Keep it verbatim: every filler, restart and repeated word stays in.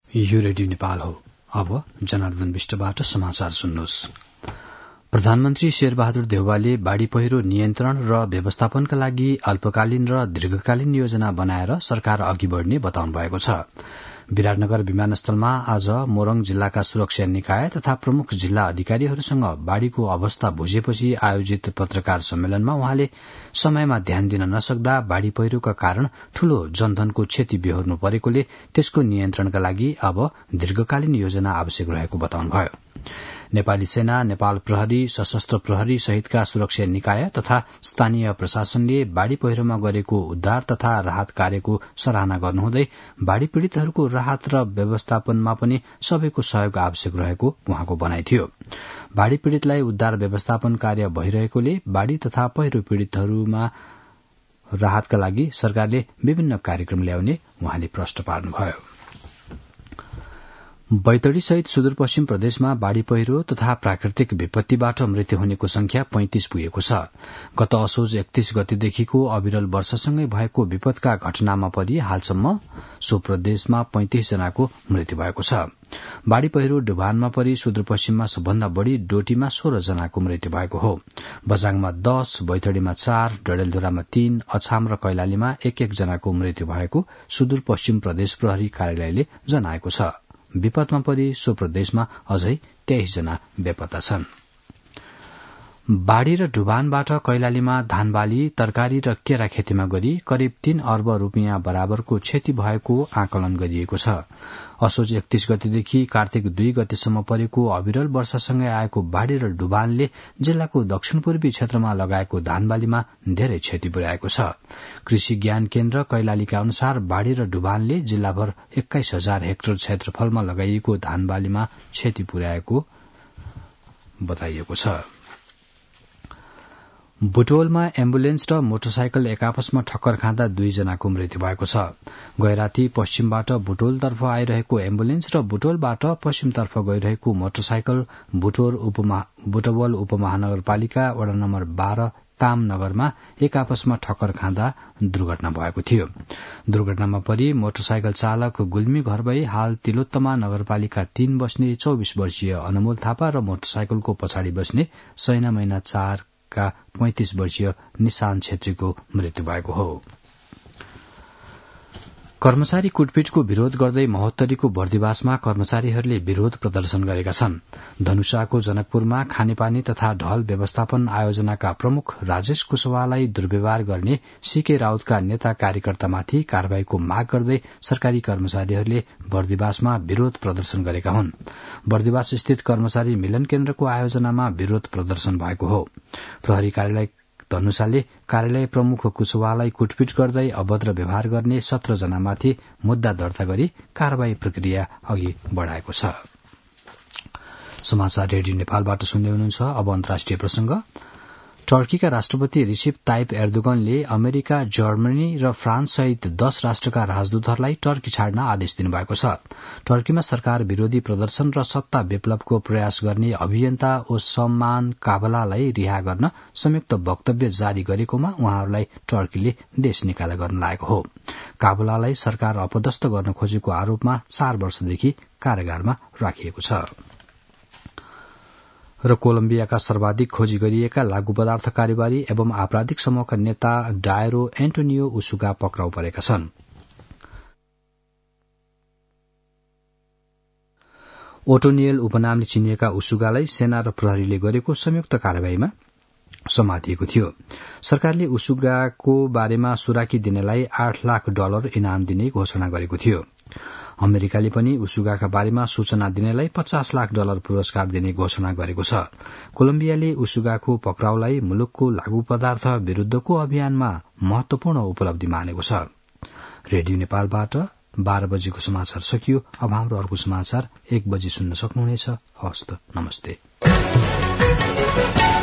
यो रेडियो नेपाल हो। अब जनार्दन विष्टबाट समाचार सुन्नुहोस्। प्रधानमन्त्री शेरबहादुर देउवाले बाढ़ी पहिरो नियन्त्रण र व्यवस्थापनका लागि अल्पकालीन र दीर्घकालीन योजना बनाएर सरकार अघि बढ़ने बताउनु भएको छ। विराटनगर विमानस्थलमा आज मोरङ जिल्लाका सुरक्षा निकाय तथा प्रमुख जिल्ला अधिकारीहरूसँग बाढ़ीको अवस्था बुझेपछि आयोजित पत्रकार सम्मेलनमा उहाँले समयमा ध्यान दिन नसक्दा बाढ़ी पहिरोका कारण ठूलो जनधनको क्षति बेहोर्नु परेकोले त्यसको नियन्त्रणका लागि अब दीर्घकालीन योजना आवश्यक रहेको बताउनुभयो। नेपाली सेना, नेपाल प्रहरी, सशस्त्र प्रहरी सहितका सुरक्षा निकाय तथा स्थानीय प्रशासनले बाढ़ी पहिरोमा गरेको उद्धार तथा राहत कार्यको सराहना गर्नुहुँदै बाढ़ी पीड़ितहरूको राहत र व्यवस्थापनमा पनि सबैको सहयोग आवश्यक रहेको उहाँको भनाइ थियो। बाढ़ी पीड़ितलाई उद्धार व्यवस्थापन कार्य भइरहेकोले बाढ़ी तथा पहिरो पीड़ितहरूमा राहतका लागि सरकारले विभिन्न कार्यक्रम ल्याउने उहाँले प्रश्न पार्नुभयो। बैतडी सहित सुदूरपश्चिम प्रदेशमा बाढ़ी पहिरो तथा प्राकृतिक विपत्तिबाट मृत्यु हुनेको संख्या पैंतिस पुगेको छ। गत असोज एकतीस गतेदेखिको अविरल वर्षासँगै भएको विपदका घटनामा परि हालसम्म सो प्रदेशमा पैंतिस जनाको मृत्यु भएको छ। बाढ़ी पहिरो डुबानमा परि सुदूरपश्चिममा सबभन्दा बढ़ी डोटीमा सोह्र जनाको मृत्यु भएको हो। बजाङमा दस, बैतडीमा चार, डडेलधुरामा तीन, अछाम र कैलालीमा एक एक जनाको मृत्यु भएको सुदूरपश्चिम प्रदेश प्रहरी कार्यालयले जनाएको छ। विपदमा परि सो प्रदेशमा अझै तेइस जना बेपत्ता छन्। बाढ़ी र डुबानबाट कैलालीमा धानबाली, तरकारी र केरा खेतीमा गरी करिब तीन अर्ब रूपियाँ बराबरको क्षति भएको आकलन गरिएको छ। असोज एकतीस गतेदेखि कार्तिक दुई गतेसम्म परेको अविरल वर्षासँगै आएको बाढ़ी र डुबानले जिल्लाको दक्षिण पूर्वी क्षेत्रमा लगाएको धानबालीमा धेरै क्षति पुर्याएको छ। कृषि ज्ञान केन्द्र कैलालीका अनुसार बाढ़ी र डुबानले जिल्लाभर एक्काइस हजार हेक्टर क्षेत्रफलमा लगाइएको धानबालीमा क्षति पुर्याएको बताइएको छ। बुटवलमा एम्बुलेन्स र मोटरसाइकल एकापसमा ठक्कर खाँदा दुईजनाको मृत्यु भएको छ। गैराती पश्चिमबाट बुटवलतर्फ आइरहेको एम्बुलेन्स र बुटवलबाट पश्चिमतर्फ गइरहेको मोटरसाइकल बुटोर उपमा, बुटवल उपमहानगरपालिका वडा नम्बर बाह्र तामनगरमा एक आपसमा ठक्कर खाँदा दुर्घटना भएको थियो। दुर्घटनामा परि मोटरसाइकल चालक गुल्मी घर भई हाल तिलोत्तमा नगरपालिका तीन बस्ने चौबीस वर्षीय अनमोल थापा र मोटरसाइकलको पछाडि बस्ने सैना महिना चार का पैंतिस वर्षीय निशान छेत्रीको मृत्यु भएको हो। कर्मचारी कुटपिटको विरोध गर्दै महोत्तरीको बर्दिवासमा कर्मचारीहरूले विरोध प्रदर्शन गरेका छन्। धनुषाको जनकपुरमा खानेपानी तथा ढल व्यवस्थापन आयोजनाका प्रमुख राजेश कुशवाहालाई दुर्व्यवहार गर्ने सीके राउतका नेता कार्यकर्तामाथि कार्यवाहीको माग गर्दै सरकारी कर्मचारीहरूले बर्दिवासमा विरोध प्रदर्शन गरेका हुन्। बर्दिवास स्थित कर्मचारी मिलन केन्द्रको आयोजनामा विरोध प्रदर्शन भएको हो। प्रहरी कार्यालय धनुषाले कार्यालय प्रमुख कुशवाहालाई कुटपिट गर्दै अभद्र व्यवहार गर्ने सत्र जनामाथि मुद्दा दर्ता गरी कार्यवाही प्रक्रिया अघि बढ़ाएको छ। समाचार रेडियो नेपालबाट सुन्दै हुनुहुन्छ। अब अन्तर्राष्ट्रिय प्रसंग। टर्कीका राष्ट्रपति रिसिप ताइप एर्दोगनले अमेरिका, जर्मनी र फ्रान्स सहित दश राष्ट्रका राजदूतहरूलाई टर्की छाड्न आदेश दिनुभएको छ। टर्कीमा सरकार विरोधी प्रदर्शन र सत्ता विप्लवको प्रयास गर्ने अभियन्ता ओस्मान काबलालाई रिहा गर्न संयुक्त वक्तव्य जारी गरेकोमा उहाँहरूलाई टर्कीले देश निकाला गर्न लागेको हो। काबलालाई सरकार अपदस्थ गर्न खोजेको आरोपमा चार वर्षदेखि कारागारमा राखिएको छ। र कोलम्बियाका सर्वाधिक खोजी गरिएका लागू पदार्थ कारोबारी एवं आपराधिक समूहका नेता डायरो एन्टोनियो उसुगा पक्राउ परेका छन्। ओटोनियल उपनामले चिनिएका उसुगालाई सेना र प्रहरीले गरेको संयुक्त कार्यवाहीमा समातिएको थियो। सरकारले उसुगाको बारेमा सुराकी दिनेलाई आठ लाख डलर इनाम दिने घोषणा गरेको थियो। अमेरिकाले पनि उसुगाका बारेमा सूचना दिनेलाई पचास लाख डलर पुरस्कार दिने घोषणा गरेको छ। कोलम्बियाले उसुगाको पक्राउलाई मुलुकको लागू पदार्थ विरूद्धको अभियानमा महत्वपूर्ण उपलब्धि मानेको छ। रेडियो नेपालबाट बाह्र बजेको समाचार सकियो। अब हाम्रो अर्को समाचार एक बजे सुन्न सक्नुहुनेछ। हस्त नमस्ते।